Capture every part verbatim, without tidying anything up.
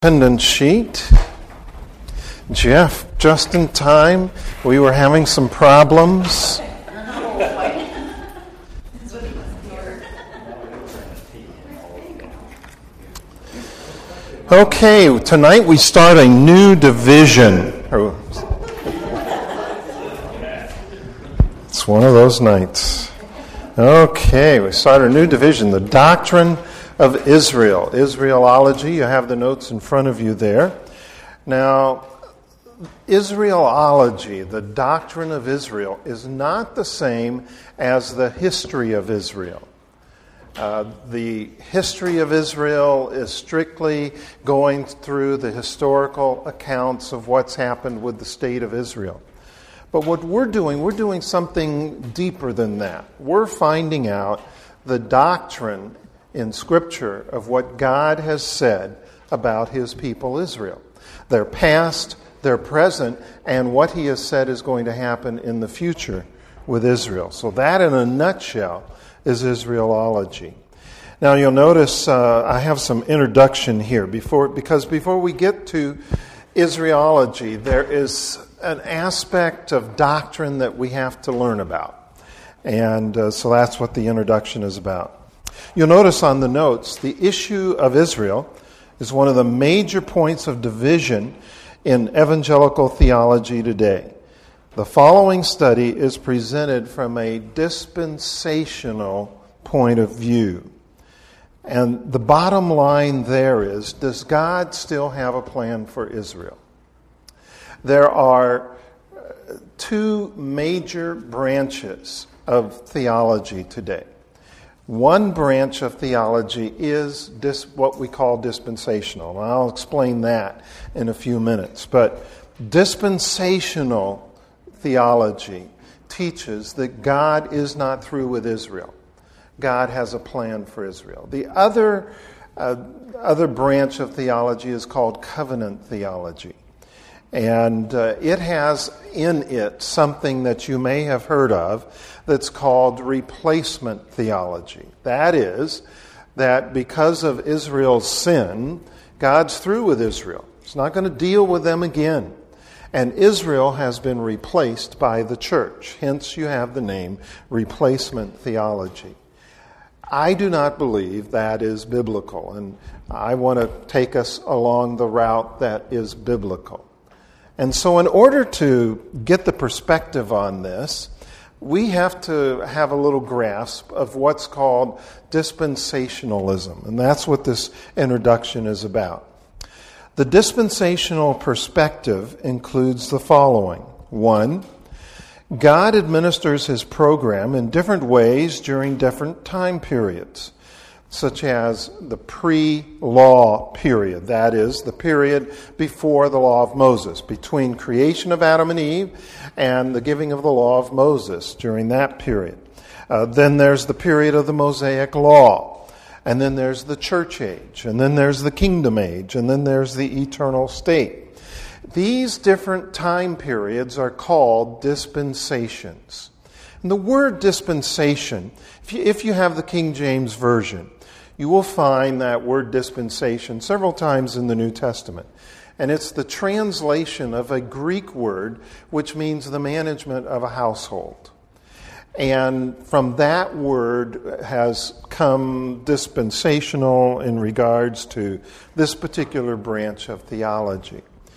Attendance sheet. Jeff, just in time. We were having some problems. Okay, tonight we start a new division. It's one of those nights. Okay, we start a new division, the doctrine of Israel. Israelology, you have the notes in front of you there. Now, Israelology, the doctrine of Israel, is not the same as the history of Israel. Uh, the history of Israel is strictly going through the historical accounts of what's happened with the state of Israel. But what we're doing, we're doing something deeper than that. We're finding out the doctrine in Scripture of what God has said about His people Israel. Their past, their present, and what He has said is going to happen in the future with Israel. So that, in a nutshell, is Israelology. Now you'll notice uh, I have some introduction here before, because before we get to Israelology, there is an aspect of doctrine that we have to learn about. And uh, so that's what the introduction is about. You'll notice on the notes, the issue of Israel is one of the major points of division in evangelical theology today. The following study is presented from a dispensational point of view. And the bottom line there is, does God still have a plan for Israel? There are two major branches of theology today. One branch of theology is dis, what we call dispensational. And I'll explain that in a few minutes. But dispensational theology teaches that God is not through with Israel. God has a plan for Israel. The other, uh, other branch of theology is called covenant theology. And uh, it has in it something that you may have heard of that's called replacement theology. That is, that because of Israel's sin, God's through with Israel. He's not going to deal with them again. And Israel has been replaced by the church. Hence, you have the name replacement theology. I do not believe that is biblical, and I want to take us along the route that is biblical. And so in order to get the perspective on this, we have to have a little grasp of what's called dispensationalism. And that's what this introduction is about. The dispensational perspective includes the following. One, God administers His program in different ways during different time periods, such as the pre-law period. That is, the period before the law of Moses, between creation of Adam and Eve and the giving of the law of Moses during that period. Uh, then there's the period of the Mosaic law. And then there's the church age. And then there's the kingdom age. And then there's the eternal state. These different time periods are called dispensations. And the word dispensation, if you, if you have the King James Version, you will find that word dispensation several times in the New Testament. And it's the translation of a Greek word which means the management of a household. And from that word has come dispensational in regards to this particular branch of theology.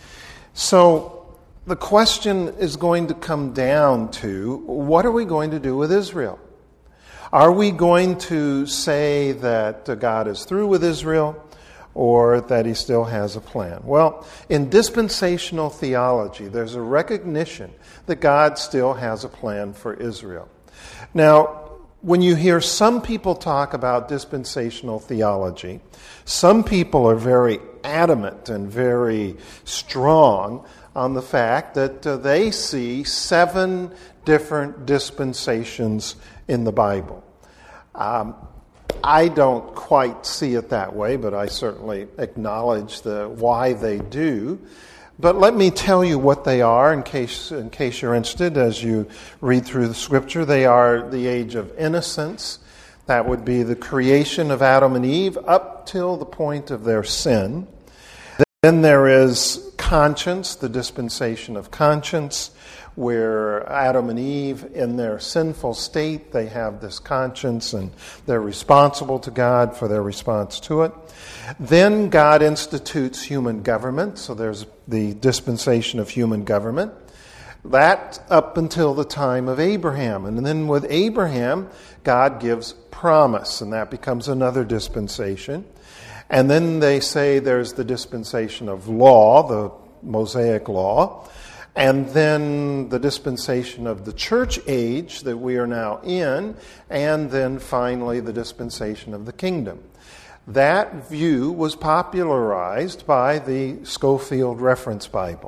So the question is going to come down to, what are we going to do with Israel? Are we going to say that God is through with Israel or that He still has a plan? Well, in dispensational theology, there's a recognition that God still has a plan for Israel. Now, when you hear some people talk about dispensational theology, some people are very adamant and very strong on the fact that uh, they see seven different dispensations in the Bible. Um, I don't quite see it that way, but I certainly acknowledge the why they do. But let me tell you what they are in case in case you're interested as you read through the Scripture. They are the age of innocence. That would be the creation of Adam and Eve up till the point of their sin. Then there is conscience, the dispensation of conscience, where Adam and Eve, in their sinful state, they have this conscience and they're responsible to God for their response to it. Then God institutes human government, so there's the dispensation of human government. That up until the time of Abraham. And then with Abraham, God gives promise, and that becomes another dispensation. And then they say there's the dispensation of law, the Mosaic law, and then the dispensation of the church age that we are now in, and then finally the dispensation of the kingdom. That view was popularized by the Scofield Reference Bible.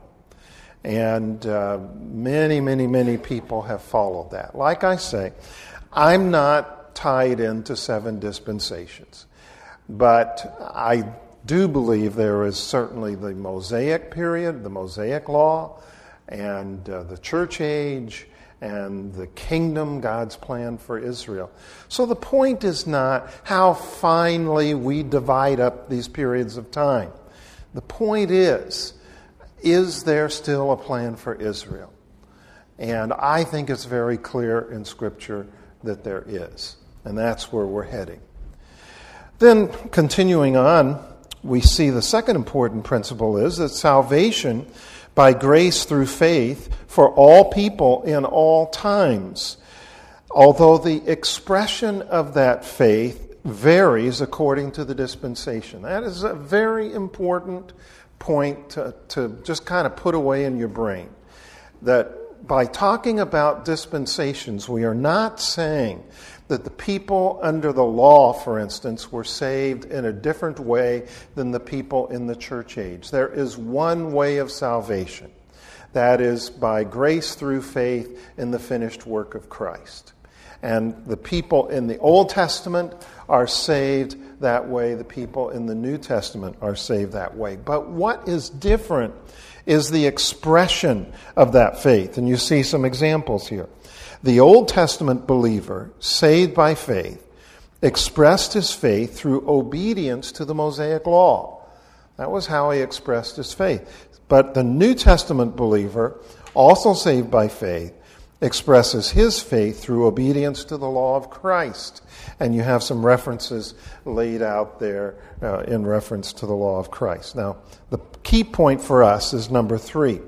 And uh, many, many, many people have followed that. Like I say, I'm not tied into seven dispensations. But I do believe there is certainly the Mosaic period, the Mosaic law, and uh, the church age, and the kingdom, God's plan for Israel. So the point is not how finely we divide up these periods of time. The point is, is there still a plan for Israel? And I think it's very clear in Scripture that there is. And that's where we're heading. Then, continuing on, we see the second important principle is that salvation by grace through faith for all people in all times, although the expression of that faith varies according to the dispensation. That is a very important point to, to just kind of put away in your brain. That by talking about dispensations, we are not saying that the people under the law, for instance, were saved in a different way than the people in the church age. There is one way of salvation. That is by grace through faith in the finished work of Christ. And the people in the Old Testament are saved that way. The people in the New Testament are saved that way. But what is different is the expression of that faith. And you see some examples here. The Old Testament believer, saved by faith, expressed his faith through obedience to the Mosaic law. That was how he expressed his faith. But the New Testament believer, also saved by faith, expresses his faith through obedience to the law of Christ. And you have some references laid out there uh, in reference to the law of Christ. Now, the key point for us is number three.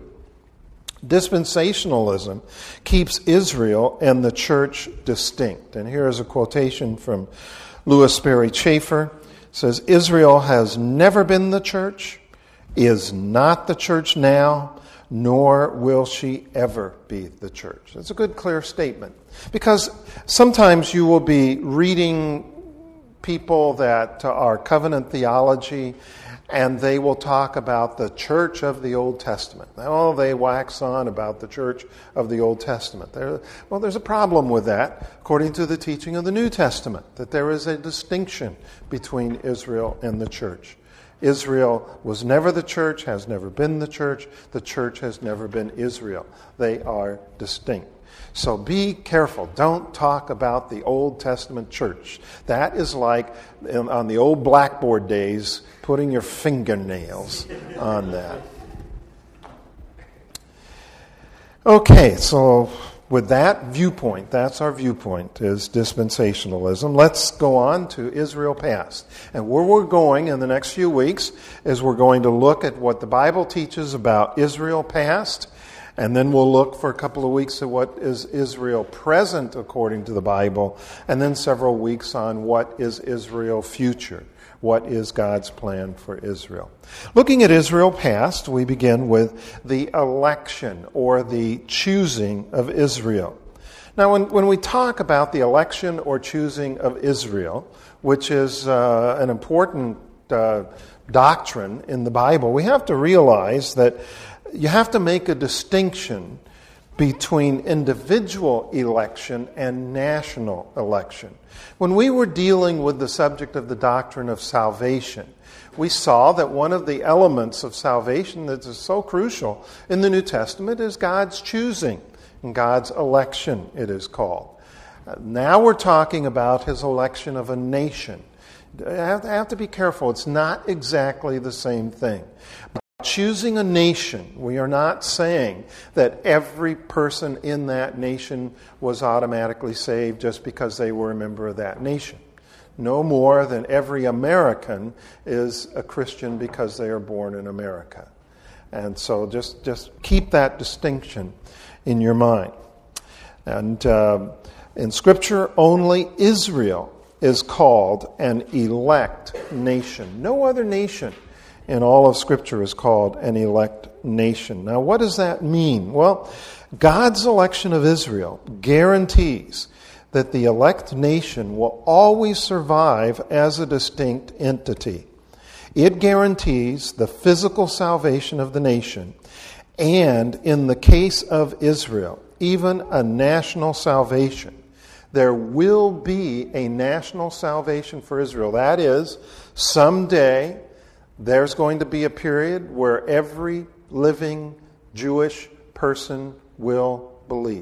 Dispensationalism keeps Israel and the church distinct. And here is a quotation from Louis Sperry Chafer. It says, Israel has never been the church, is not the church now, nor will she ever be the church. That's a good, clear statement. Because sometimes you will be reading people that are covenant theology, and they will talk about the church of the Old Testament. Oh, they wax on about the church of the Old Testament. There, well, there's a problem with that, according to the teaching of the New Testament, that there is a distinction between Israel and the church. Israel was never the church, has never been the church. The church has never been Israel. They are distinct. So be careful. Don't talk about the Old Testament church. That is like in, on the old blackboard days, putting your fingernails on that. Okay, so with that viewpoint, that's our viewpoint, is dispensationalism. Let's go on to Israel past. And where we're going in the next few weeks is we're going to look at what the Bible teaches about Israel past. And then we'll look for a couple of weeks at what is Israel present according to the Bible, and then several weeks on what is Israel future, what is God's plan for Israel. Looking at Israel past, we begin with the election or the choosing of Israel. Now, when, when we talk about the election or choosing of Israel, which is uh, an important uh, doctrine in the Bible, we have to realize that you have to make a distinction between individual election and national election. When we were dealing with the subject of the doctrine of salvation, we saw that one of the elements of salvation that is so crucial in the New Testament is God's choosing, and God's election, it is called. Now we're talking about his election of a nation. I have, I have to be careful. It's not exactly the same thing. By choosing a nation, we are not saying that every person in that nation was automatically saved just because they were a member of that nation. No more than every American is a Christian because they are born in America. And so just, just keep that distinction in your mind. And uh, in Scripture, only Israel is called an elect nation. No other nation in all of Scripture is called an elect nation. Now, what does that mean? Well, God's election of Israel guarantees that the elect nation will always survive as a distinct entity. It guarantees the physical salvation of the nation, and in the case of Israel, even a national salvation. There will be a national salvation for Israel. That is, someday there's going to be a period where every living Jewish person will believe.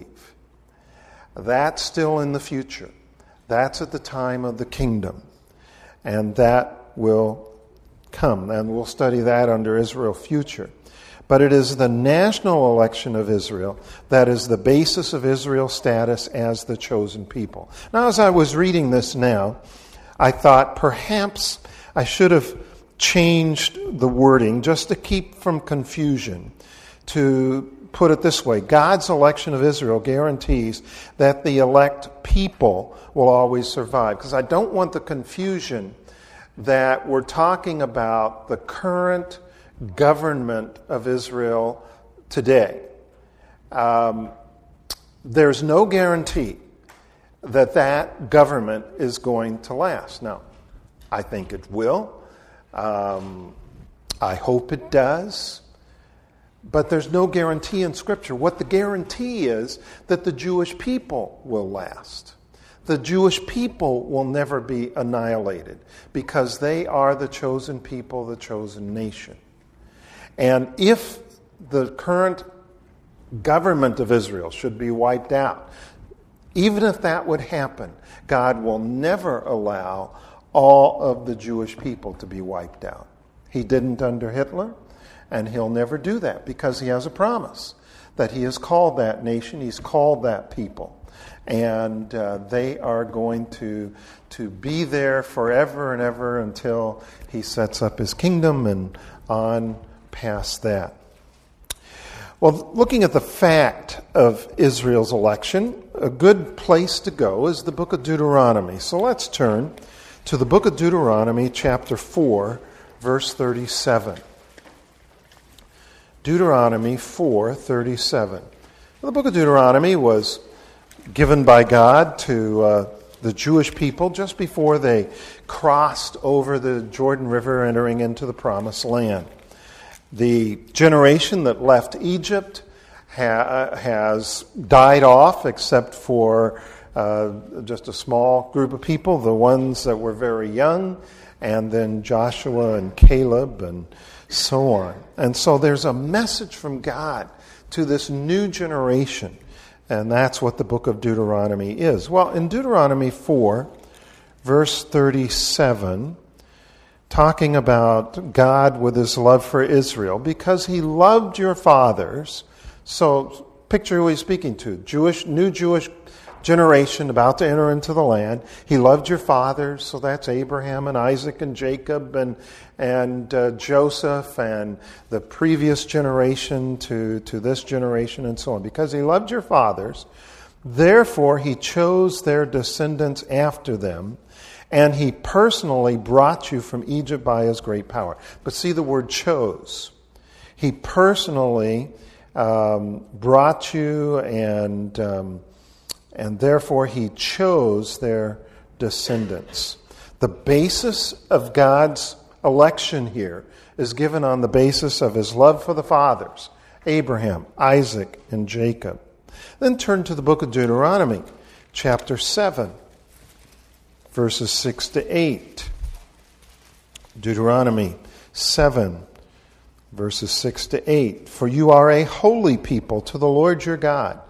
That's still in the future. That's at the time of the kingdom. And that will come. And we'll study that under Israel Future. But it is the national election of Israel that is the basis of Israel's status as the chosen people. Now, as I was reading this now, I thought perhaps I should have changed the wording just to keep from confusion, to put it this way: God's election of Israel guarantees that the elect people will always survive. Because I don't want the confusion that we're talking about the current government of Israel today. Um, there's no guarantee that that government is going to last. Now, I think it will. Um, I hope it does. But there's no guarantee in Scripture. What the guarantee is that the Jewish people will last. The Jewish people will never be annihilated because they are the chosen people, the chosen nation. And if the current government of Israel should be wiped out, even if that would happen, God will never allow all of the Jewish people to be wiped out. He didn't under Hitler. And he'll never do that because he has a promise that he has called that nation, he's called that people. And uh, they are going to, to be there forever and ever until he sets up his kingdom and on past that. Well, looking at the fact of Israel's election, a good place to go is the book of Deuteronomy. So let's turn to the book of Deuteronomy, chapter four, verse thirty-seven. Deuteronomy four thirty-seven. The book of Deuteronomy was given by God to uh, the Jewish people just before they crossed over the Jordan River, entering into the Promised Land. The generation that left Egypt ha- has died off, except for uh, just a small group of people, the ones that were very young, and then Joshua and Caleb and so on. And so there's a message from God to this new generation, and that's what the book of Deuteronomy is. Well, in Deuteronomy four, verse thirty-seven, talking about God with his love for Israel, because he loved your fathers. So picture who he's speaking to. Jewish, new Jewish generation about to enter into the land. He loved your fathers, so that's Abraham and Isaac and Jacob and and uh, Joseph and the previous generation to, to this generation and so on. Because he loved your fathers, therefore he chose their descendants after them, and he personally brought you from Egypt by his great power. But see the word chose. He personally um, brought you and... Um, And therefore, he chose their descendants. The basis of God's election here is given on the basis of his love for the fathers, Abraham, Isaac, and Jacob. Then turn to the book of Deuteronomy, chapter seven, verses six to eight. Deuteronomy seven, verses six to eight. For you are a holy people to the Lord your God.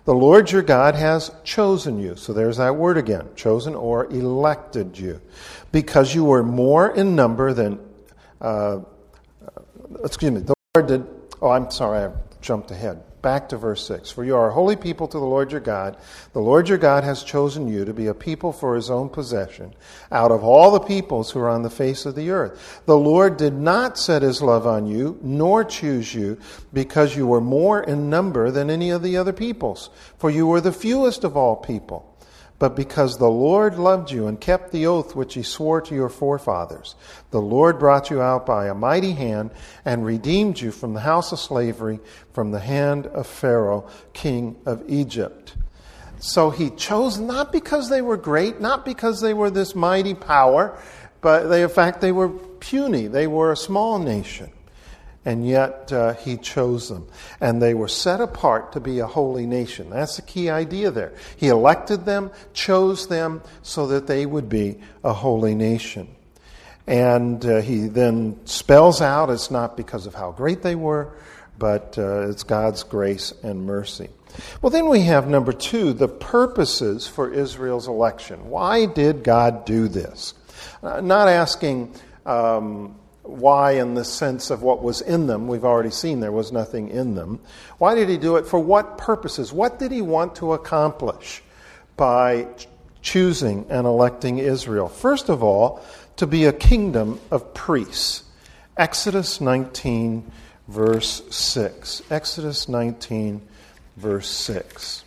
The Lord your God has chosen you. So there's that word again, chosen or elected you. Because you were more in number than, uh, excuse me, the Lord did, oh, I'm sorry, I jumped ahead. Back to verse six. For you are a holy people to the Lord your God. The Lord your God has chosen you to be a people for his own possession out of all the peoples who are on the face of the earth. The Lord did not set his love on you, nor choose you, because you were more in number than any of the other peoples. For you were the fewest of all people. But because the Lord loved you and kept the oath which he swore to your forefathers, the Lord brought you out by a mighty hand and redeemed you from the house of slavery, from the hand of Pharaoh, king of Egypt. So he chose not because they were great, not because they were this mighty power, but they, in fact, they were puny. They were a small nation. And yet uh, he chose them. And they were set apart to be a holy nation. That's the key idea there. He elected them, chose them, so that they would be a holy nation. And uh, he then spells out it's not because of how great they were, but uh, it's God's grace and mercy. Well, then we have number two, the purposes for Israel's election. Why did God do this? Uh, not asking... Um, Why in the sense of what was in them? We've already seen there was nothing in them. Why did he do it? For what purposes? What did he want to accomplish by choosing and electing Israel? First of all, to be a kingdom of priests. Exodus nineteen, verse six. Exodus nineteen, verse six.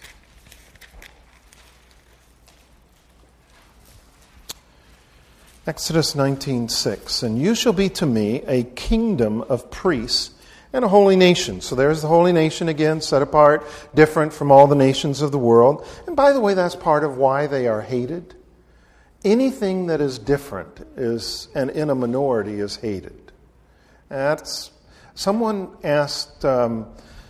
Exodus nineteen six, and you shall be to me a kingdom of priests and a holy nation. So there's the holy nation again, set apart, different from all the nations of the world. And by the way, that's part of why they are hated. Anything that is different is, and in a minority, is hated. That's someone asked um,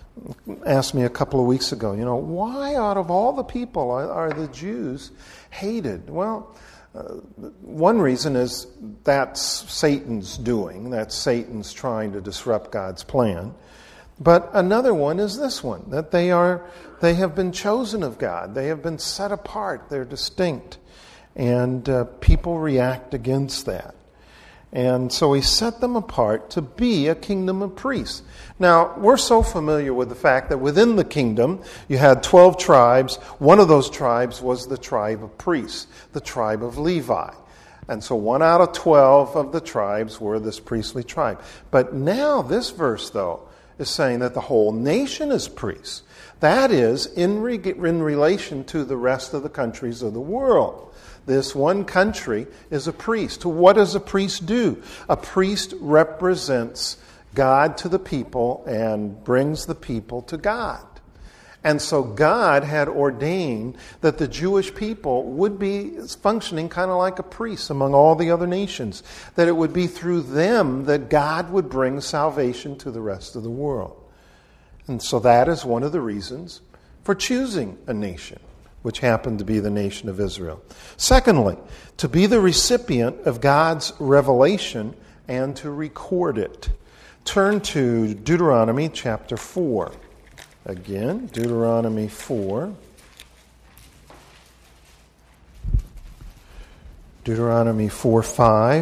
asked me a couple of weeks ago, you know, why out of all the people are, are the Jews hated? Well, Uh, one reason is that's Satan's doing. That's Satan's trying to disrupt God's plan. But another one is this one, that they are they have been chosen of God. They have been set apart. They're distinct. And uh, people react against that. And so he set them apart to be a kingdom of priests. Now, we're so familiar with the fact that within the kingdom, you had twelve tribes. One of those tribes was the tribe of priests, the tribe of Levi. And so one out of twelve of the tribes were this priestly tribe. But now this verse, though, is saying that the whole nation is priests. That is, in, re- in relation to the rest of the countries of the world. This one country is a priest. What does a priest do? A priest represents God to the people and brings the people to God. And so God had ordained that the Jewish people would be functioning kind of like a priest among all the other nations. That it would be through them that God would bring salvation to the rest of the world. And so that is one of the reasons for choosing a nation, which happened to be the nation of Israel. Secondly, to be the recipient of God's revelation and to record it. Turn to Deuteronomy chapter four. Again, Deuteronomy four. Deuteronomy four five.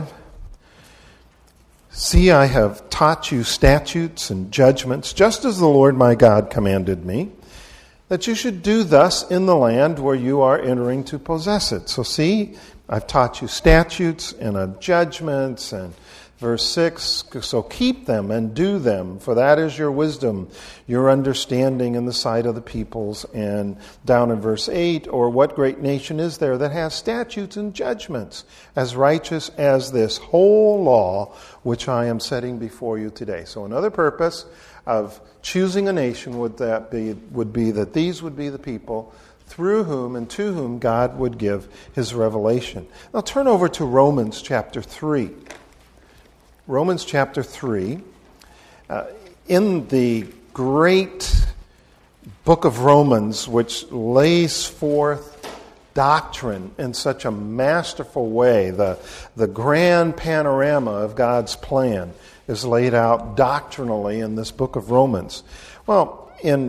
See, I have taught you statutes and judgments, just as the Lord my God commanded me, that you should do thus in the land where you are entering to possess it. So see, I've taught you statutes and uh, judgments, and verse six, so keep them and do them, for that is your wisdom, your understanding in the sight of the peoples. And down in verse eight, or what great nation is there that has statutes and judgments as righteous as this whole law which I am setting before you today? So another purpose of choosing a nation would that be would be that these would be the people through whom and to whom God would give his revelation. Now turn over to Romans chapter three. Romans chapter three. Uh, in the great book of Romans, which lays forth doctrine in such a masterful way, the, the grand panorama of God's plan is laid out doctrinally in this book of Romans. Well, in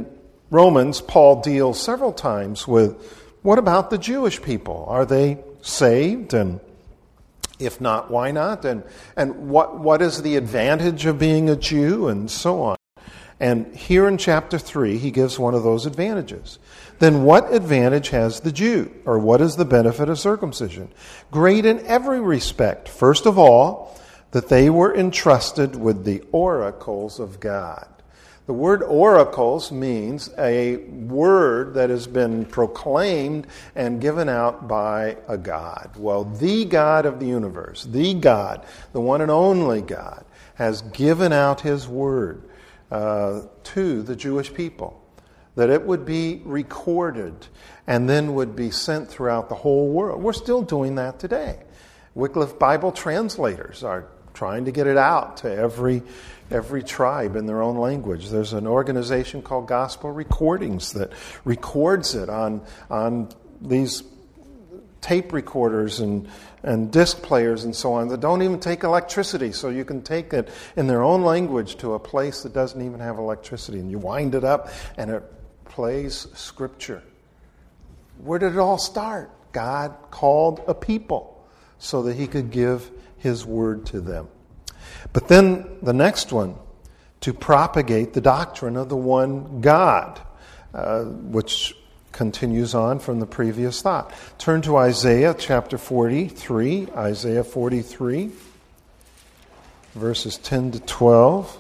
Romans, Paul deals several times with, what about the Jewish people? Are they saved? And if not, why not? And and what what is the advantage of being a Jew? And so on. And here in chapter three, he gives one of those advantages. Then what advantage has the Jew? Or what is the benefit of circumcision? Great in every respect. First of all, that they were entrusted with the oracles of God. The word oracles means a word that has been proclaimed and given out by a God. Well, the God of the universe, the God, the one and only God, has given out his word uh, to the Jewish people, that it would be recorded and then would be sent throughout the whole world. We're still doing that today. Wycliffe Bible translators are trying to get it out to every every tribe in their own language. There's an organization called Gospel Recordings that records it on on these tape recorders and, and disc players and so on that don't even take electricity, so you can take it in their own language to a place that doesn't even have electricity, and you wind it up and it plays Scripture. Where did it all start? God called a people so that he could give his word to them. But then the next one, to propagate the doctrine of the one God, uh, which continues on from the previous thought. Turn to Isaiah chapter forty-three, Isaiah forty-three, verses ten to twelve.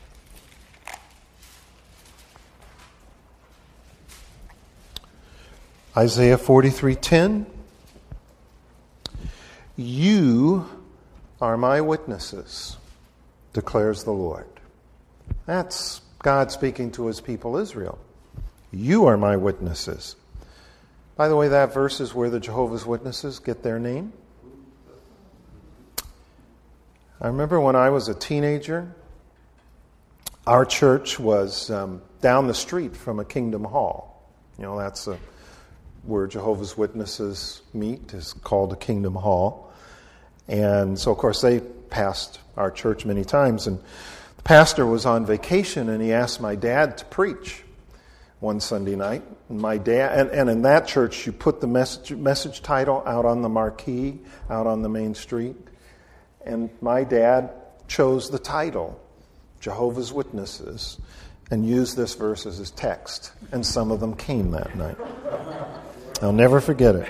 Isaiah forty-three ten. You are my witnesses, declares the Lord. That's God speaking to his people Israel. You are my witnesses. By the way, that verse is where the Jehovah's Witnesses get their name. I remember when I was a teenager, our church was um, down the street from a Kingdom Hall. You know, that's a, where Jehovah's Witnesses meet, is called a Kingdom Hall. And so, of course, they passed our church many times. And the pastor was on vacation, and he asked my dad to preach one Sunday night. And my dad, and, and in that church, you put the message, message title out on the marquee, out on the main street. And my dad chose the title, Jehovah's Witnesses, and used this verse as his text. And some of them came that night. I'll never forget it.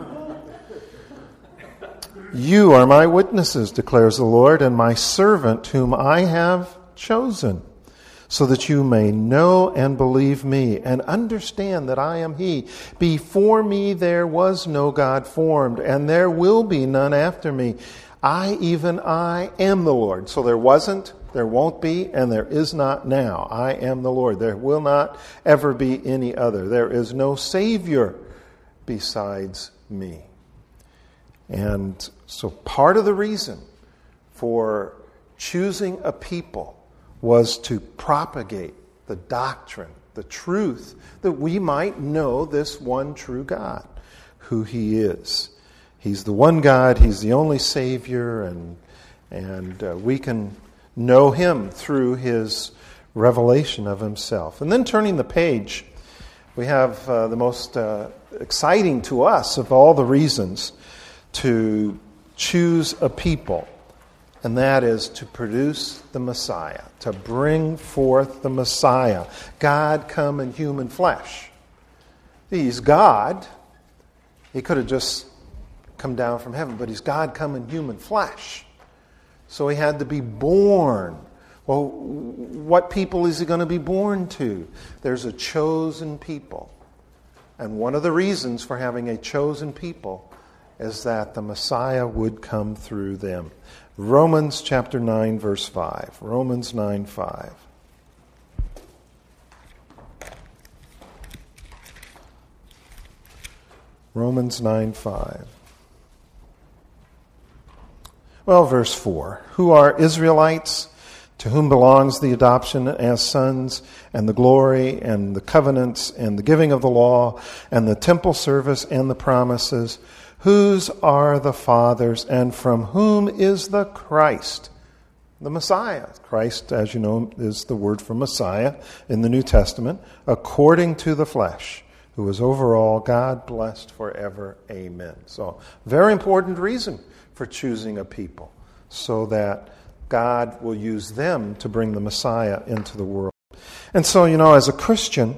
You are my witnesses, declares the Lord, and my servant whom I have chosen, so that you may know and believe me and understand that I am he. Before me there was no God formed, and there will be none after me. I, even I, am the Lord. So there wasn't, there won't be, and there is not now. I am the Lord. There will not ever be any other. There is no Savior besides me. And so part of the reason for choosing a people was to propagate the doctrine, the truth, that we might know this one true God, who he is. He's the one God, he's the only Savior, and, and uh, we can know him through his revelation of himself. And then turning the page, we have uh, the most uh, exciting to us of all the reasons to choose a people, and that is to produce the Messiah, to bring forth the Messiah. God come in human flesh. He's God. He could have just come down from heaven, but he's God come in human flesh. So he had to be born. Well, what people is he going to be born to? There's a chosen people. And one of the reasons for having a chosen people is that the Messiah would come through them. Romans chapter nine, verse five. Romans nine, five. Romans nine, five. Well, verse four. Who are Israelites, to whom belongs the adoption as sons, and the glory, and the covenants, and the giving of the law, and the temple service, and the promises, whose are the fathers, and from whom is the Christ, the Messiah. Christ, as you know, is the word for Messiah in the New Testament, according to the flesh, who is over all, God blessed forever. Amen. So, very important reason for choosing a people, so that God will use them to bring the Messiah into the world. And so, you know, as a Christian,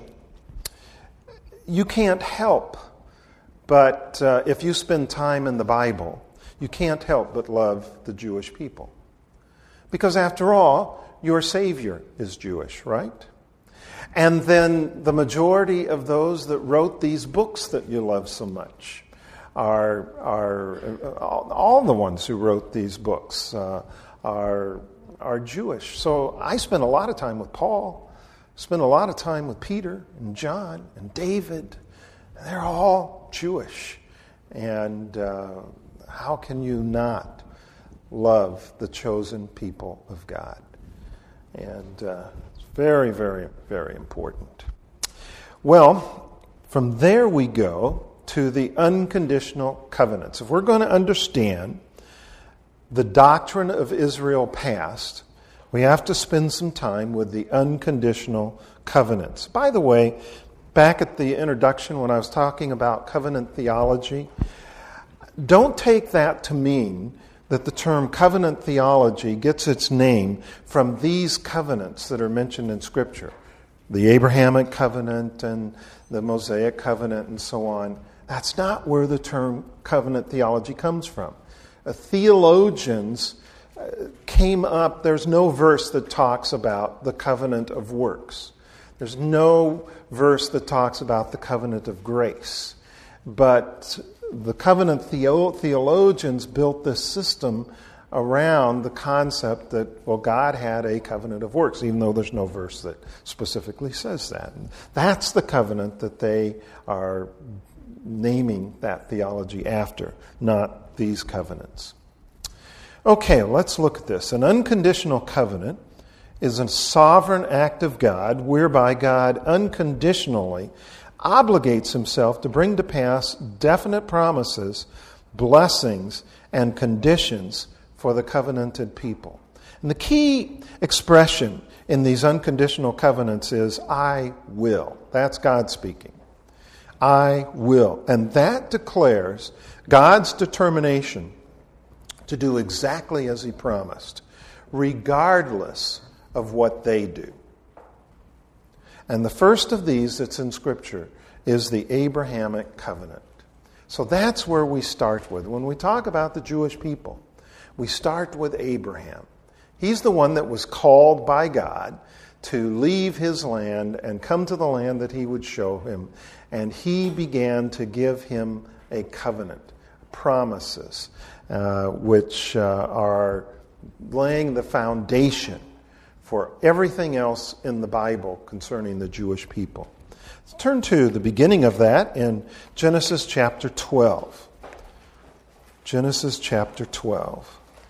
you can't help but, uh, if you spend time in the Bible, you can't help but love the Jewish people. Because after all, your Savior is Jewish, right? And then the majority of those that wrote these books that you love so much are, are all, all the ones who wrote these books uh, are, are Jewish. So I spent a lot of time with Paul, spent a lot of time with Peter and John and David. They're all Jewish. And uh, how can you not love the chosen people of God? And uh, it's very, very, very important. Well, from there we go to the unconditional covenants. If we're going to understand the doctrine of Israel past, we have to spend some time with the unconditional covenants. By the way, back at the introduction when I was talking about covenant theology, don't take that to mean that the term covenant theology gets its name from these covenants that are mentioned in Scripture. The Abrahamic covenant and the Mosaic covenant and so on. That's not where the term covenant theology comes from. Uh, theologians uh, came up, there's no verse that talks about the covenant of works. There's no verse that talks about the covenant of grace. But the covenant theo- theologians built this system around the concept that, well, God had a covenant of works, even though there's no verse that specifically says that. And that's the covenant that they are naming that theology after, not these covenants. Okay, let's look at this. An unconditional covenant is a sovereign act of God whereby God unconditionally obligates himself to bring to pass definite promises, blessings, and conditions for the covenanted people. And the key expression in these unconditional covenants is, I will. That's God speaking. I will. And that declares God's determination to do exactly as he promised, regardless of what they do. And the first of these that's in Scripture is the Abrahamic covenant. So that's where we start with. When we talk about the Jewish people, we start with Abraham. He's the one that was called by God to leave his land and come to the land that he would show him. And he began to give him a covenant, promises, uh, which uh, are laying the foundation for everything else in the Bible concerning the Jewish people. Let's turn to the beginning of that in Genesis chapter twelve. Genesis chapter twelve.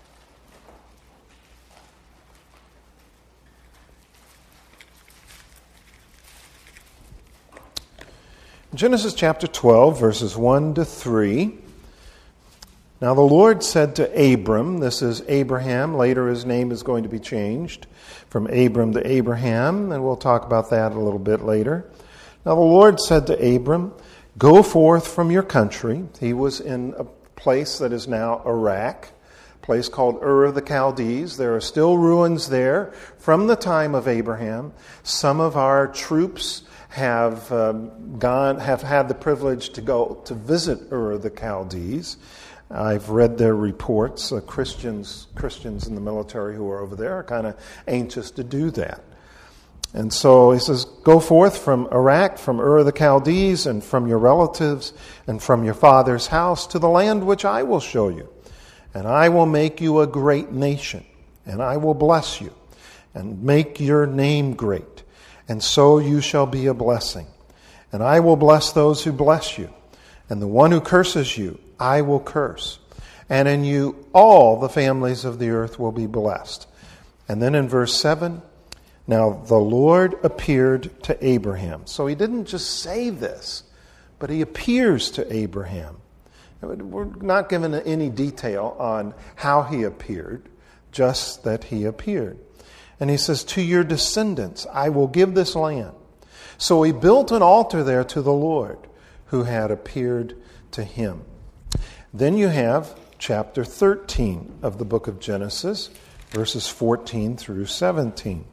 Genesis chapter twelve, verses one to three. Now the Lord said to Abram, this is Abraham, later his name is going to be changed from Abram to Abraham, and we'll talk about that a little bit later. Now the Lord said to Abram, go forth from your country. He was in a place that is now Iraq, a place called Ur of the Chaldees. There are still ruins there from the time of Abraham. Some of our troops have um, gone, have had the privilege to go to visit Ur of the Chaldees. I've read their reports. Uh, Christians, Christians in the military who are over there are kind of anxious to do that. And so he says, go forth from Iraq, from Ur of the Chaldees, and from your relatives, and from your father's house to the land which I will show you. And I will make you a great nation, and I will bless you, and make your name great. And so you shall be a blessing. And I will bless those who bless you, and the one who curses you, I will curse. And in you all the families of the earth will be blessed. And then in verse seven, now the Lord appeared to Abraham. So he didn't just say this, but he appears to Abraham. We're not given any detail on how he appeared. just that he appeared. And he says, to your descendants I will give this land. So he built an altar there to the Lord who had appeared to him. Then you have chapter thirteen of the book of Genesis, verses fourteen through seventeen.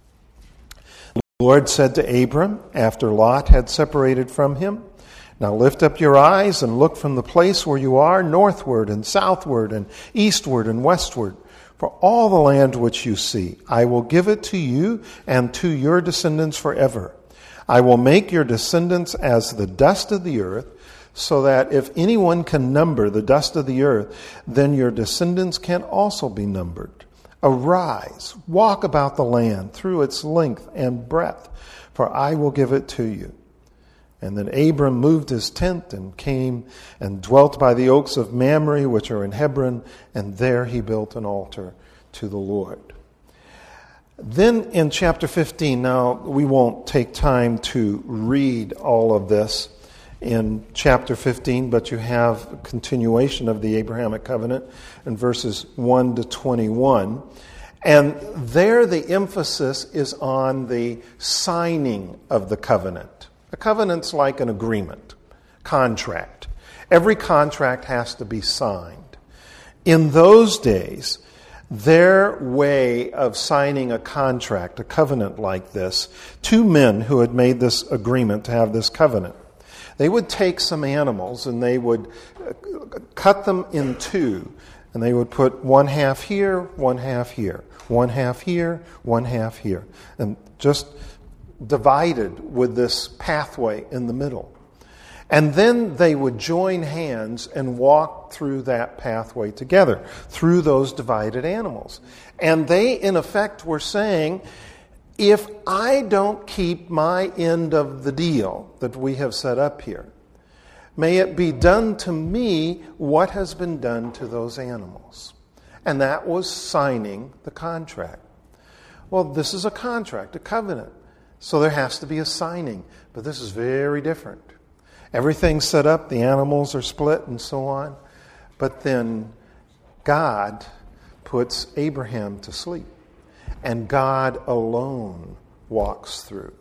The Lord said to Abram, after Lot had separated from him, now lift up your eyes and look from the place where you are northward and southward and eastward and westward. For all the land which you see, I will give it to you and to your descendants forever. I will make your descendants as the dust of the earth, so that if anyone can number the dust of the earth, then your descendants can also be numbered. Arise, walk about the land through its length and breadth, for I will give it to you. And then Abram moved his tent and came and dwelt by the oaks of Mamre, which are in Hebron, and there he built an altar to the Lord. Then in chapter fifteen, now we won't take time to read all of this in chapter fifteen, but you have a continuation of the Abrahamic covenant in verses one to twenty-one. And there the emphasis is on the signing of the covenant. A covenant's like an agreement, contract. Every contract has to be signed. In those days, their way of signing a contract, a covenant like this, two men who had made this agreement to have this covenant, they would take some animals and they would cut them in two, and they would put one half here, one half here, one half here, one half here, and just divided with this pathway in the middle. And then they would join hands and walk through that pathway together, through those divided animals. And they, in effect, were saying, if I don't keep my end of the deal that we have set up here, may it be done to me what has been done to those animals. And that was signing the contract. Well, this is a contract, a covenant. So there has to be a signing. But this is very different. Everything's set up, the animals are split and so on. But then God puts Abraham to sleep. And God alone walks through.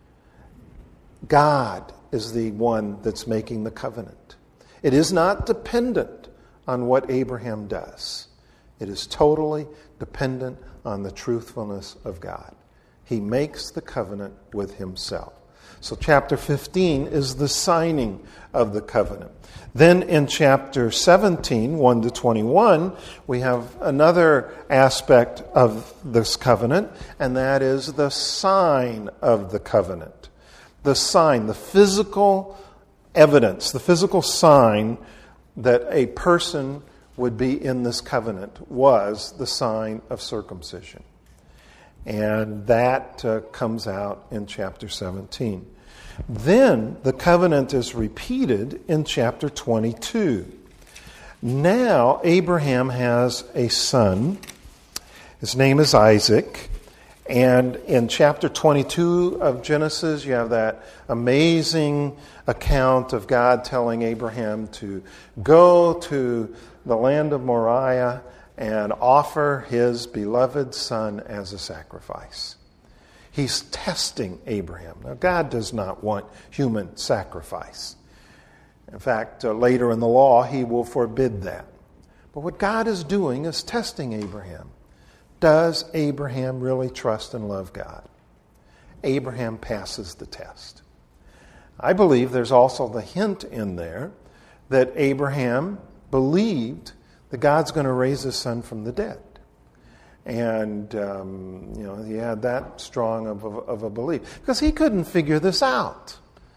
God is the one that's making the covenant. It is not dependent on what Abraham does. It is totally dependent on the truthfulness of God. He makes the covenant with himself. So chapter fifteen is the signing of the covenant. Then in chapter seventeen, one to twenty-one, we have another aspect of this covenant, and that is the sign of the covenant. The sign, the physical evidence, the physical sign that a person would be in this covenant was the sign of circumcision. And that uh, comes out in chapter seventeen. Then the covenant is repeated in chapter twenty-two. Now Abraham has a son. His name is Isaac. And in chapter twenty-two of Genesis, you have that amazing account of God telling Abraham to go to the land of Moriah and offer his beloved son as a sacrifice. He's testing Abraham. Now, God does not want human sacrifice. In fact, uh, later in the law, he will forbid that. But what God is doing is testing Abraham. Does Abraham really trust and love God? Abraham passes the test. I believe there's also the hint in there that Abraham believed that God's going to raise his son from the dead. And, um, you know, he had that strong of a, of a belief. Because he couldn't figure this out.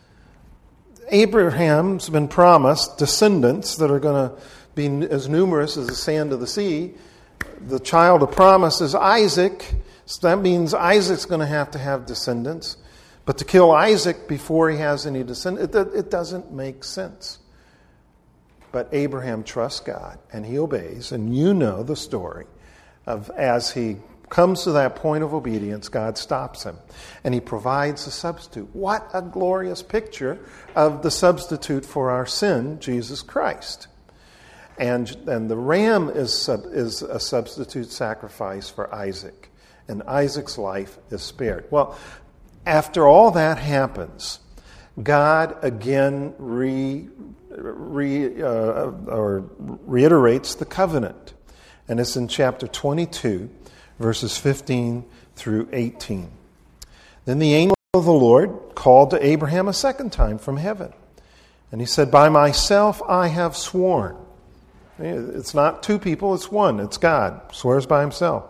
Abraham's been promised descendants that are going to be as numerous as the sand of the sea. The child of promise is Isaac. So that means Isaac's going to have to have descendants. But to kill Isaac before he has any descendants, it, it doesn't make sense. But Abraham trusts God, and he obeys. And you know the story of as he comes to that point of obedience, God stops him. And he provides a substitute. What a glorious picture of the substitute for our sin, Jesus Christ. And, and the ram is, sub, is a substitute sacrifice for Isaac. And Isaac's life is spared. Well, after all that happens, God again re, re, uh, or reiterates the covenant. And it's in chapter twenty-two, verses fifteen through eighteen. Then the angel of the Lord called to Abraham a second time from heaven. And he said, by myself I have sworn. It's not two people, it's one. It's God. Swears by himself.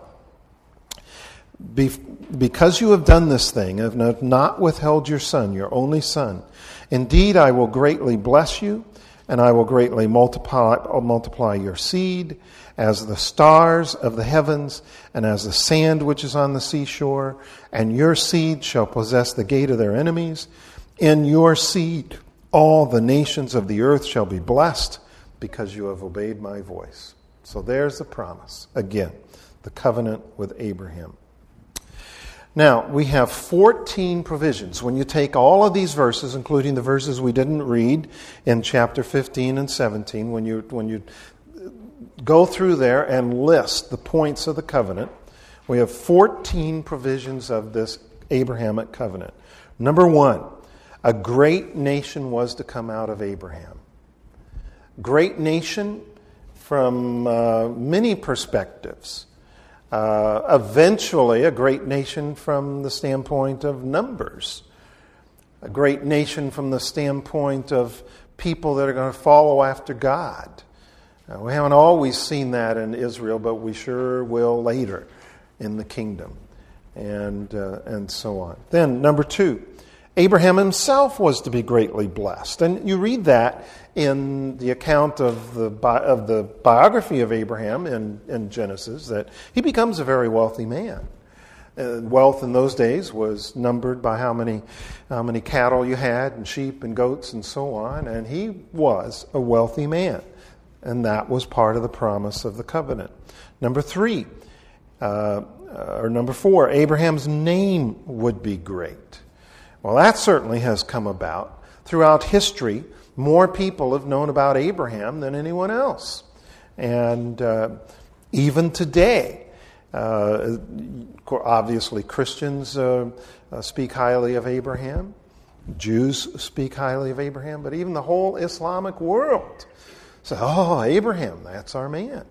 Be, because you have done this thing, and have not withheld your son, your only son, indeed I will greatly bless you, and I will greatly multiply, multiply your seed as the stars of the heavens and as the sand which is on the seashore, and your seed shall possess the gate of their enemies. In your seed all the nations of the earth shall be blessed, because you have obeyed my voice. So there's the promise. Again, the covenant with Abraham. Now, we have fourteen provisions. When you take all of these verses, including the verses we didn't read in chapter fifteen and seventeen, when you, when you go through there and list the points of the covenant, we have fourteen provisions of this Abrahamic covenant. Number one, a great nation was to come out of Abraham. Great nation from uh, many perspectives. Uh, eventually, a great nation from the standpoint of numbers. A great nation from the standpoint of people that are going to follow after God. Uh, we haven't always seen that in Israel, but we sure will later in the kingdom. And, uh, and so on. Then, number two, Abraham himself was to be greatly blessed. And you read that in the account of the bi- of the biography of Abraham in, in Genesis, that he becomes a very wealthy man. Uh, wealth in those days was numbered by how many how many cattle you had, and sheep and goats and so on. And he was a wealthy man. And that was part of the promise of the covenant. Number three, uh, or number four, Abraham's name would be great. Well, that certainly has come about. Throughout history, more people have known about Abraham than anyone else. And uh, even today, uh, obviously Christians uh, uh, speak highly of Abraham. Jews speak highly of Abraham. But even the whole Islamic world says, oh, Abraham, that's our man.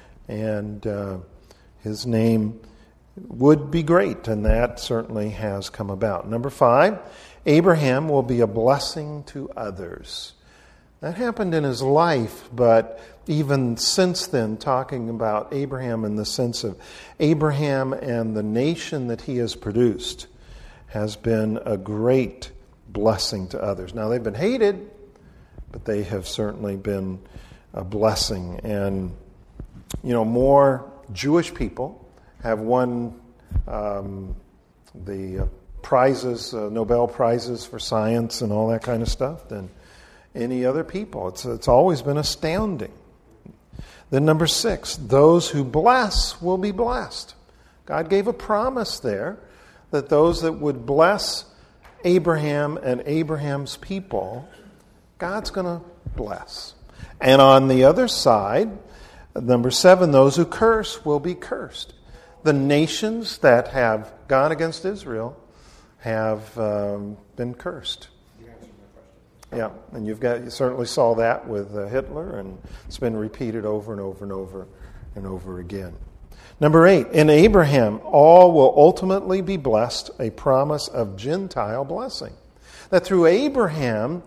And uh, his name would be great, and that certainly has come about. Number five, Abraham will be a blessing to others. That happened in his life, but even since then, talking about Abraham in the sense of Abraham and the nation that he has produced has been a great blessing to others. Now, they've been hated, but they have certainly been a blessing. And, you know, more Jewish people have won um, the uh, prizes, uh, Nobel Prizes for science and all that kind of stuff than any other people. It's, it's always been astounding. Then number six, those who bless will be blessed. God gave a promise there that those that would bless Abraham and Abraham's people, God's going to bless. And on the other side, number seven, those who curse will be cursed. The nations that have gone against Israel have um, been cursed. You answered my question. Yeah, and you've got you certainly saw that with uh, Hitler, and it's been repeated over and over and over and over again. Number eight, in Abraham, all will ultimately be blessed, a promise of Gentile blessing. That through Abraham,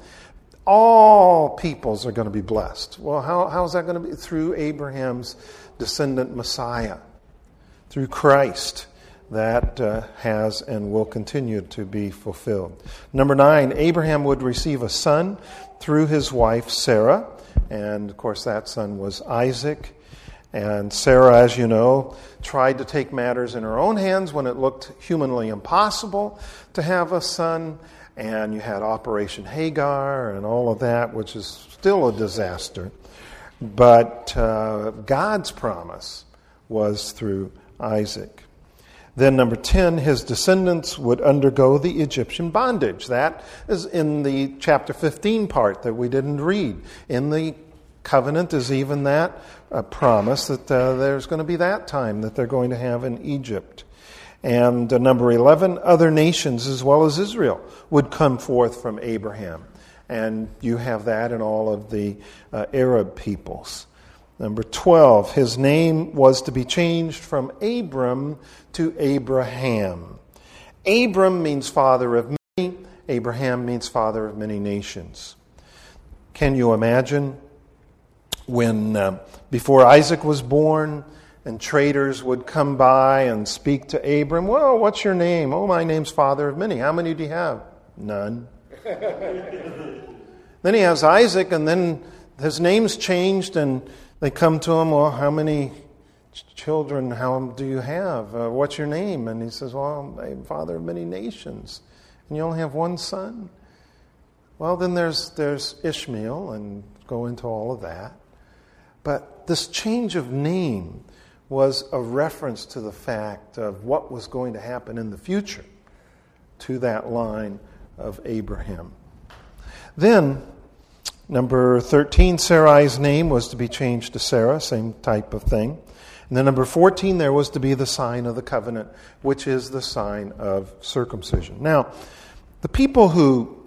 all peoples are going to be blessed. Well, how, how is that going to be? Through Abraham's descendant Messiah. Through Christ, that uh, has and will continue to be fulfilled. Number nine, Abraham would receive a son through his wife Sarah. And, of course, that son was Isaac. And Sarah, as you know, tried to take matters in her own hands when it looked humanly impossible to have a son. And you had Operation Hagar and all of that, which is still a disaster. But uh, God's promise was through Isaac. Then number ten, his descendants would undergo the Egyptian bondage. That is in the chapter fifteen part that we didn't read. In the Covenant is even that a promise that uh, there's going to be that time that they're going to have in Egypt. And uh, number eleven, other nations as well as Israel would come forth from Abraham. And you have that in all of the uh, Arab peoples. Number twelve, his name was to be changed from Abram to Abraham. Abram means father of many. Abraham means father of many nations. Can you imagine when, uh, before Isaac was born, and traders would come by and speak to Abram, well, what's your name? Oh, my name's father of many. How many do you have? None. Then he has Isaac, and then his name's changed, and they come to him, well, how many children, how do you have? Uh, what's your name? And he says, well, I'm father of many nations. And you only have one son? Well, then there's there's Ishmael, and go into all of that. But this change of name was a reference to the fact of what was going to happen in the future to that line of Abraham. Then, number thirteen, Sarai's name was to be changed to Sarah, same type of thing. And then number fourteen, there was to be the sign of the covenant, which is the sign of circumcision. Now, the people who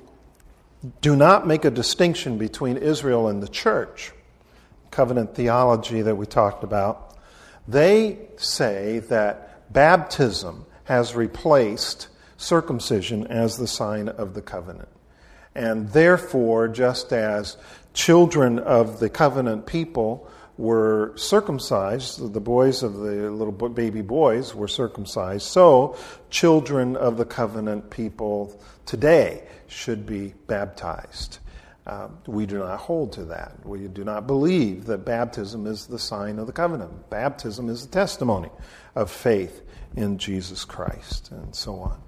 do not make a distinction between Israel and the church, covenant theology that we talked about, they say that baptism has replaced circumcision as the sign of the covenant. And therefore, just as children of the covenant people were circumcised, the boys of the little baby boys were circumcised, so children of the covenant people today should be baptized. Uh, we do not hold to that. We do not believe that baptism is the sign of the covenant. Baptism is the testimony of faith in Jesus Christ, and so on.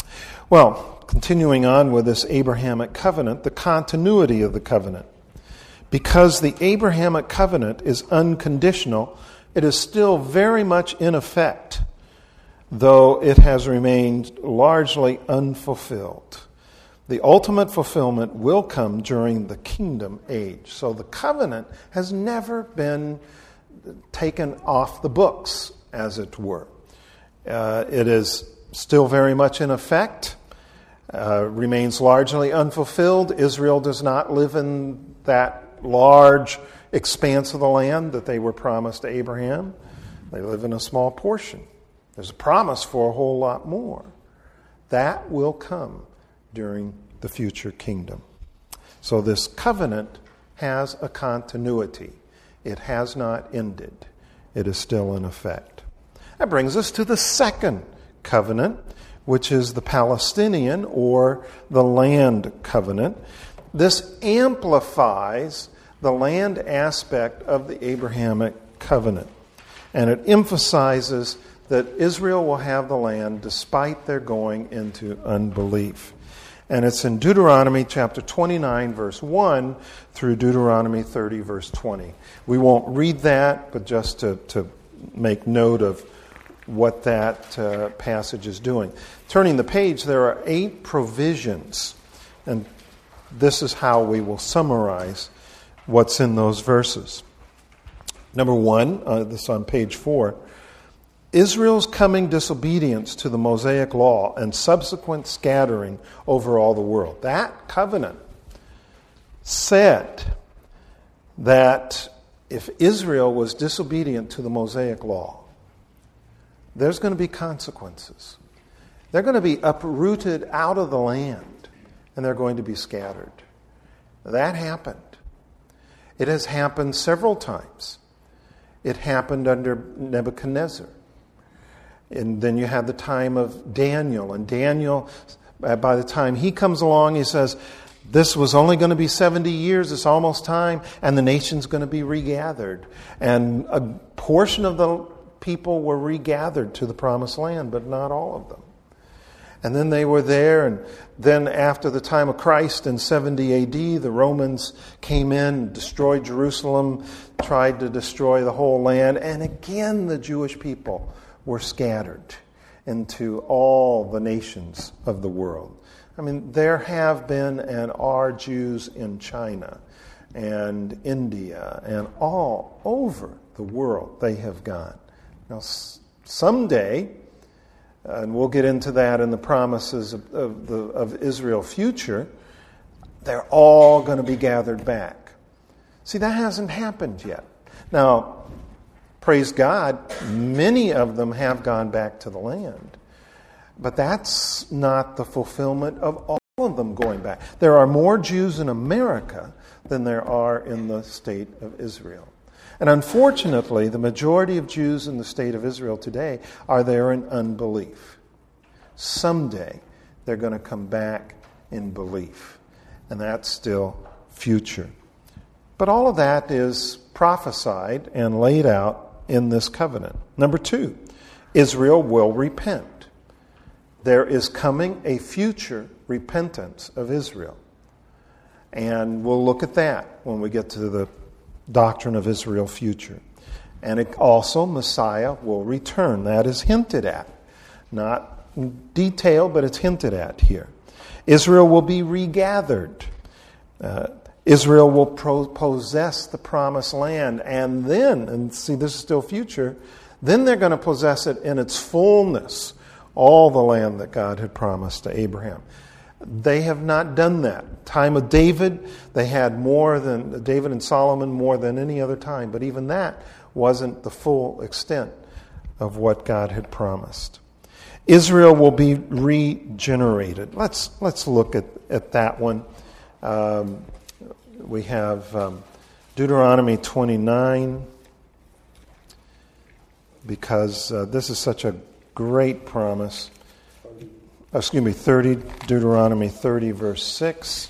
Well, continuing on with this Abrahamic covenant, the continuity of the covenant. Because the Abrahamic covenant is unconditional, it is still very much in effect, though it has remained largely unfulfilled. The ultimate fulfillment will come during the kingdom age. So the covenant has never been taken off the books, as it were. Uh, it is still very much in effect, uh, remains largely unfulfilled. Israel does not live in that large expanse of the land that they were promised to Abraham. They live in a small portion. There's a promise for a whole lot more. That will come during the future kingdom. So this covenant has a continuity. It has not ended. It is still in effect. That brings us to the second covenant, which is the Palestinian or the land covenant. This amplifies the land aspect of the Abrahamic covenant, and it emphasizes that Israel will have the land despite their going into unbelief. And it's in Deuteronomy chapter twenty-nine, verse one, through Deuteronomy thirty, verse twenty. We won't read that, but just to, to make note of what that uh, passage is doing. Turning the page, there are eight provisions, and this is how we will summarize what's in those verses. Number one, uh, this is on page four, Israel's coming disobedience to the Mosaic law and subsequent scattering over all the world. That covenant said that if Israel was disobedient to the Mosaic law, there's going to be consequences. They're going to be uprooted out of the land, and they're going to be scattered. That happened. It has happened several times. It happened under Nebuchadnezzar. And then you have the time of Daniel. And Daniel, by the time he comes along, he says, this was only going to be seventy years. It's almost time. And the nation's going to be regathered. And a portion of the people were regathered to the promised land, but not all of them. And then they were there, and then after the time of Christ in seventy A D, the Romans came in, destroyed Jerusalem, tried to destroy the whole land, and again the Jewish people were scattered into all the nations of the world. I mean, there have been and are Jews in China, and India and all over the world they have gone. Now, someday, and we'll get into that in the promises of, of, the, of Israel future, they're all going to be gathered back. See, that hasn't happened yet. Now, praise God, many of them have gone back to the land. But that's not the fulfillment of all of them going back. There are more Jews in America than there are in the state of Israel. And unfortunately, the majority of Jews in the state of Israel today are there in unbelief. Someday, they're going to come back in belief. And that's still future. But all of that is prophesied and laid out in this covenant. Number two, Israel will repent. There is coming a future repentance of Israel. And we'll look at that when we get to the doctrine of Israel future. And it also, Messiah will return. That is hinted at. Not in detail, but it's hinted at here. Israel will be regathered. Uh, Israel will pro- possess the promised land. And then, and see, this is still future, then they're going to possess it in its fullness, all the land that God had promised to Abraham. They have not done that. Time of David, they had more than, David and Solomon more than any other time. But even that wasn't the full extent of what God had promised. Israel will be regenerated. Let's let's look at, at that one. Um, we have um, Deuteronomy twenty-nine, because uh, this is such a great promise. Excuse me, thirty, Deuteronomy thirty, verse six.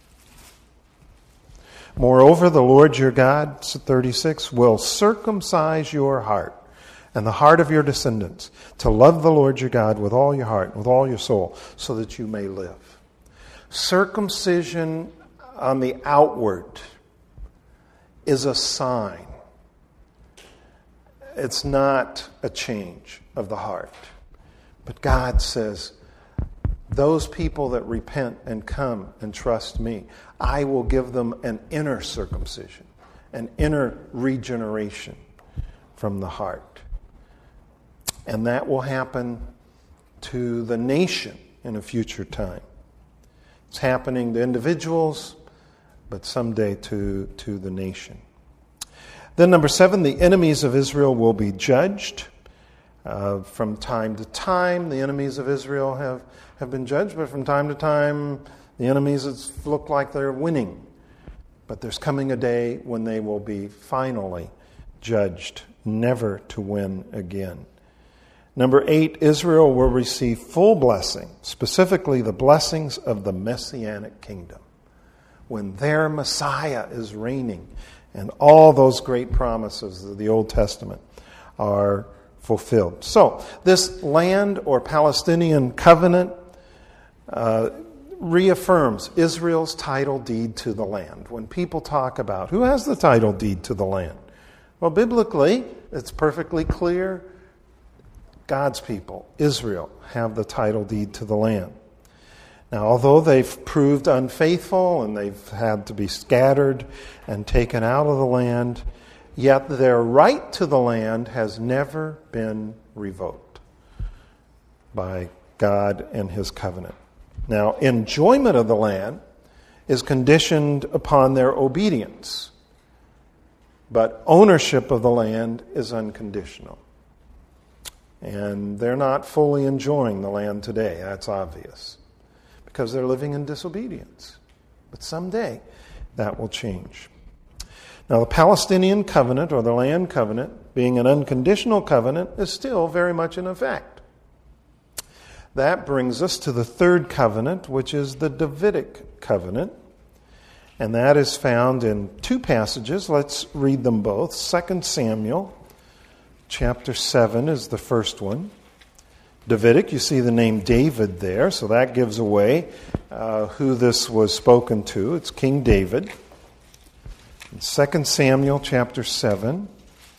Moreover, the Lord your God, thirty-six, will circumcise your heart and the heart of your descendants to love the Lord your God with all your heart, with all your soul, so that you may live. Circumcision on the outward is a sign. It's not a change of the heart. But God says, those people that repent and come and trust me, I will give them an inner circumcision, an inner regeneration from the heart. And that will happen to the nation in a future time. It's happening to individuals, but someday to, to the nation. Then number seven, the enemies of Israel will be judged. Uh, from time to time, the enemies of Israel have, have been judged, but from time to time, the enemies look like they're winning. But there's coming a day when they will be finally judged, never to win again. Number eight, Israel will receive full blessing, specifically the blessings of the Messianic kingdom, when their Messiah is reigning and all those great promises of the Old Testament are fulfilled. So, this land or Palestinian covenant uh, reaffirms Israel's title deed to the land. When people talk about who has the title deed to the land, well, biblically, it's perfectly clear. God's people, Israel, have the title deed to the land. Now, although they've proved unfaithful and they've had to be scattered and taken out of the land, yet their right to the land has never been revoked by God and His covenant. Now, enjoyment of the land is conditioned upon their obedience, but ownership of the land is unconditional. And they're not fully enjoying the land today, that's obvious, because they're living in disobedience. But someday that will change. Now, the Palestinian covenant, or the land covenant, being an unconditional covenant, is still very much in effect. That brings us to the third covenant, which is the Davidic covenant. And that is found in two passages. Let's read them both. Second Samuel chapter seven is the first one. Davidic, you see the name David there, so that gives away uh, who this was spoken to. It's King David. In Second Samuel chapter seven,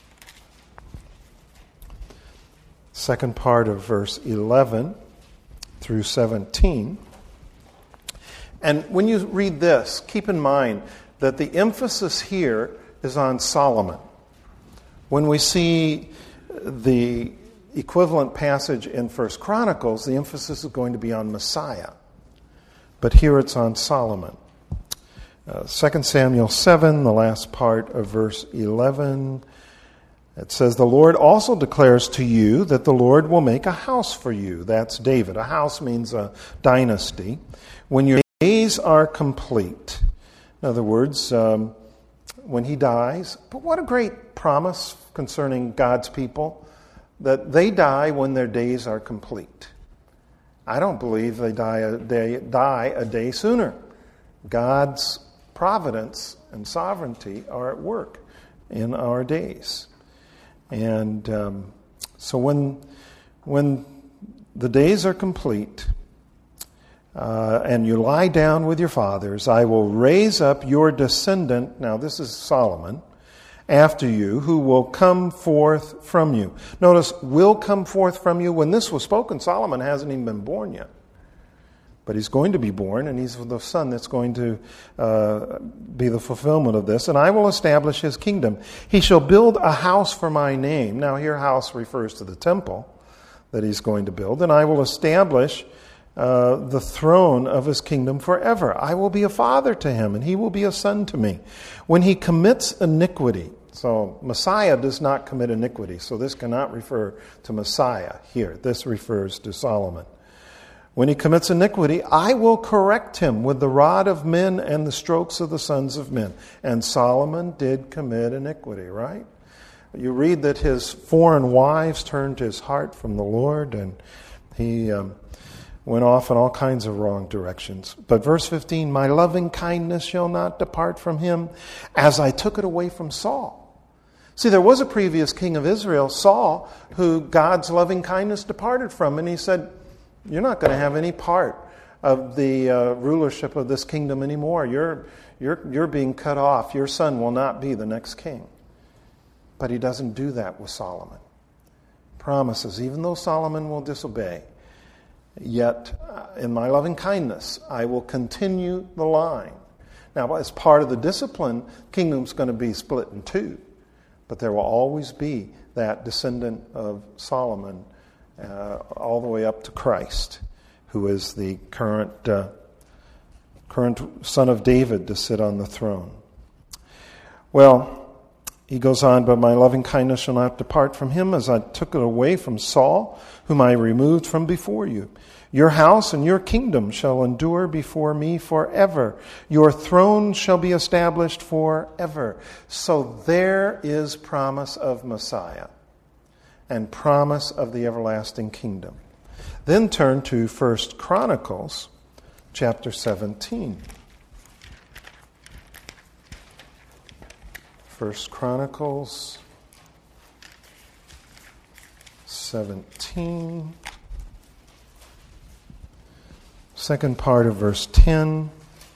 second part of verse eleven through seventeen. And when you read this, keep in mind, that the emphasis here is on Solomon. When we see the equivalent passage in First Chronicles, the emphasis is going to be on Messiah. But here it's on Solomon. Uh, Second Samuel seven, the last part of verse eleven, it says, "The Lord also declares to you that the Lord will make a house for you." That's David. A house means a dynasty. "When your days are complete." In other words, um, when he dies. But what a great promise concerning God's people, that they die when their days are complete. I don't believe they die a day, die a day sooner. God's providence and sovereignty are at work in our days. And um, so when, when the days are complete, uh, and you lie down with your fathers, I will raise up your descendant, now this is Solomon, after you, who will come forth from you. Notice, will come forth from you. When this was spoken, Solomon hasn't even been born yet. But he's going to be born, and he's the son that's going to uh, be the fulfillment of this. "And I will establish his kingdom. He shall build a house for my name." Now here, house refers to the temple that he's going to build. "And I will establish uh, the throne of his kingdom forever. I will be a father to him, and he will be a son to me. When he commits iniquity," so Messiah does not commit iniquity, so this cannot refer to Messiah here. This refers to Solomon. "When he commits iniquity, I will correct him with the rod of men and the strokes of the sons of men." And Solomon did commit iniquity, right? You read that his foreign wives turned his heart from the Lord, and he um, went off in all kinds of wrong directions. But verse fifteen, "My loving kindness shall not depart from him, as I took it away from Saul." See, there was a previous king of Israel, Saul, who God's loving kindness departed from, and he said, "You're not going to have any part of the uh, rulership of this kingdom anymore. You're, you're, you're being cut off. Your son will not be the next king." But he doesn't do that with Solomon. Promises, even though Solomon will disobey, yet uh, in my loving kindness, I will continue the line. Now, as part of the discipline, kingdom's going to be split in two. But there will always be that descendant of Solomon Uh, all the way up to Christ, who is the current uh, current son of David to sit on the throne. Well, he goes on, "But my loving kindness shall not depart from him, as I took it away from Saul, whom I removed from before you. Your house and your kingdom shall endure before me forever. Your throne shall be established forever." So there is promise of Messiah and promise of the everlasting kingdom. Then turn to First Chronicles chapter seventeen. First Chronicles seventeen. Second part of verse ten.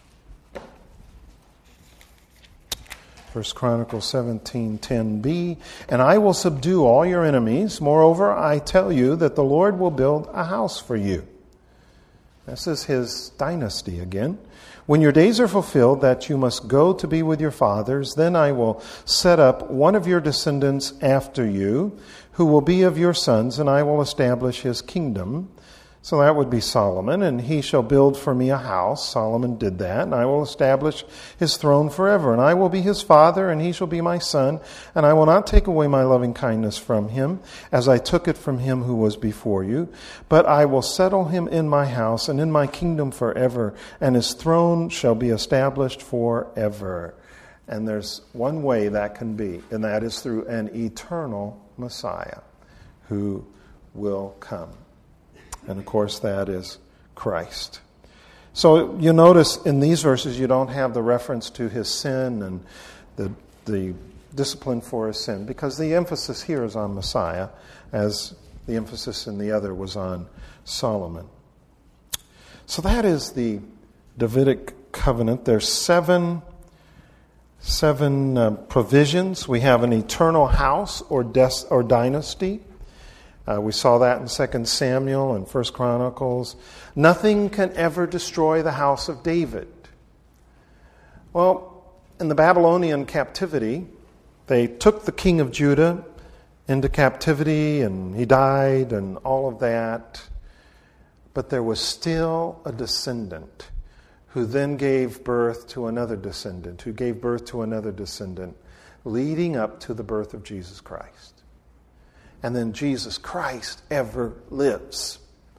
First Chronicles seventeen ten b, "And I will subdue all your enemies. Moreover, I tell you that the Lord will build a house for you." This is his dynasty again. "When your days are fulfilled, that you must go to be with your fathers, then I will set up one of your descendants after you, who will be of your sons, and I will establish his kingdom." So that would be Solomon, "and he shall build for me a house." Solomon did that. "And I will establish his throne forever. And I will be his father, and he shall be my son. And I will not take away my loving kindness from him, as I took it from him who was before you. But I will settle him in my house and in my kingdom forever. And his throne shall be established forever." And there's one way that can be, and that is through an eternal Messiah who will come. And of course, that is Christ. So you notice in these verses you don't have the reference to his sin and the the discipline for his sin, because the emphasis here is on Messiah, as the emphasis in the other was on Solomon. So that is the Davidic covenant. There's seven seven uh, provisions. We have an eternal house or des- or dynasty. Uh, we saw that in Second Samuel and First Chronicles. Nothing can ever destroy the house of David. Well, in the Babylonian captivity, they took the king of Judah into captivity, and he died and all of that. But there was still a descendant who then gave birth to another descendant, who gave birth to another descendant, leading up to the birth of Jesus Christ. And then Jesus Christ ever lives.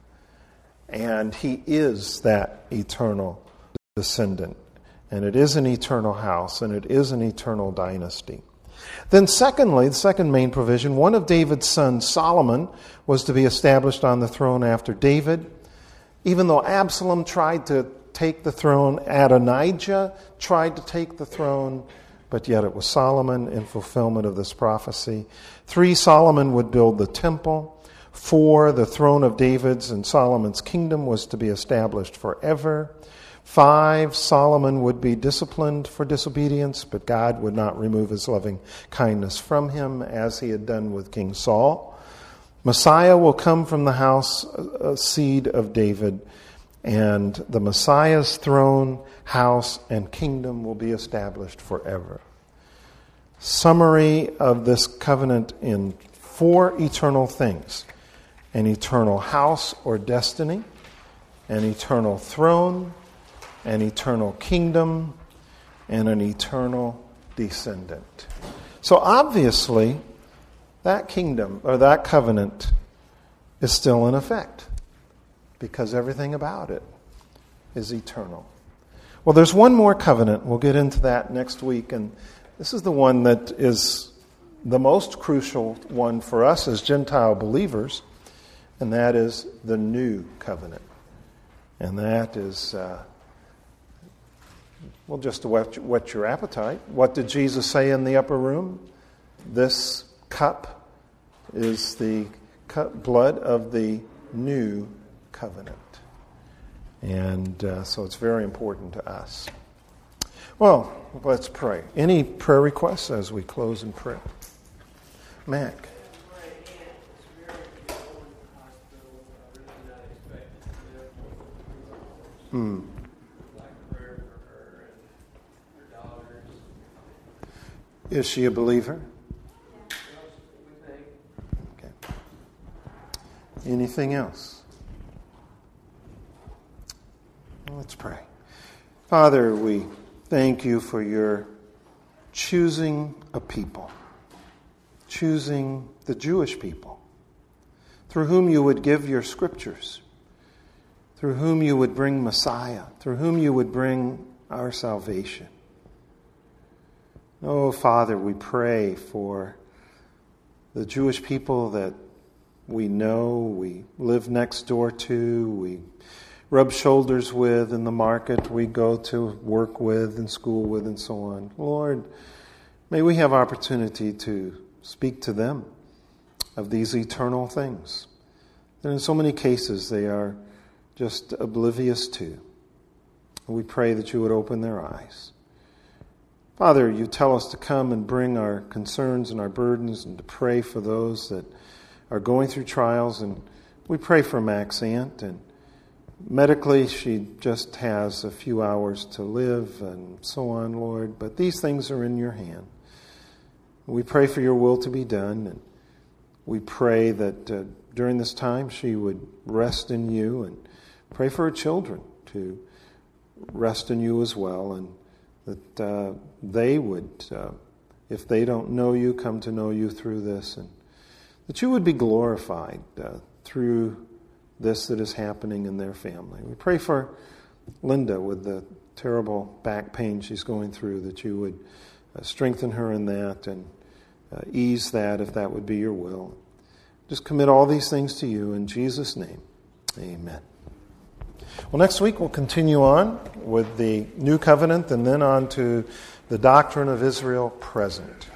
And he is that eternal descendant. And it is an eternal house, and it is an eternal dynasty. Then secondly, the second main provision, one of David's sons, Solomon, was to be established on the throne after David. Even though Absalom tried to take the throne, Adonijah tried to take the throne, but yet it was Solomon in fulfillment of this prophecy. Three, Solomon would build the temple. Four, the throne of David's and Solomon's kingdom was to be established forever. Five, Solomon would be disciplined for disobedience, but God would not remove his loving kindness from him as he had done with King Saul. Messiah will come from the house, uh, seed of David, and the Messiah's throne, house, and kingdom will be established forever. Summary of this covenant in four eternal things: an eternal house or destiny, an eternal throne, an eternal kingdom, and an eternal descendant. So obviously, that kingdom or that covenant is still in effect, because everything about it is eternal. Well, there's one more covenant. We'll get into that next week, and this is the one that is the most crucial one for us as Gentile believers, and that is the new covenant. And that is, uh, well, just to whet, whet your appetite. What did Jesus say in the upper room? This cup is the cup, blood of the new covenant. And uh, so it's very important to us. Well, let's pray. Any prayer requests as we close in prayer? Mac. Hmm. Is she a believer? Okay. Anything else? Let's pray. Father, we thank you for your choosing a people, choosing the Jewish people, through whom you would give your scriptures, through whom you would bring Messiah, through whom you would bring our salvation. Oh, Father, we pray for the Jewish people that we know, we live next door to, we rub shoulders with in the market, we go to work with and school with and so on. Lord, may we have opportunity to speak to them of these eternal things that in so many cases they are just oblivious to. We pray that you would open their eyes. Father, you tell us to come and bring our concerns and our burdens and to pray for those that are going through trials. And we pray for Mac's aunt. And medically, she just has a few hours to live and so on, Lord. But these things are in your hand. We pray for your will to be done. And we pray that uh, during this time she would rest in you, and pray for her children to rest in you as well, and that uh, they would, uh, if they don't know you, come to know you through this, and that you would be glorified uh, through this that is happening in their family. We pray for Linda with the terrible back pain she's going through, that you would uh, strengthen her in that and uh, ease that if that would be your will. Just commit all these things to you in Jesus' name. Amen. Well, next week we'll continue on with the New Covenant and then on to the doctrine of Israel present.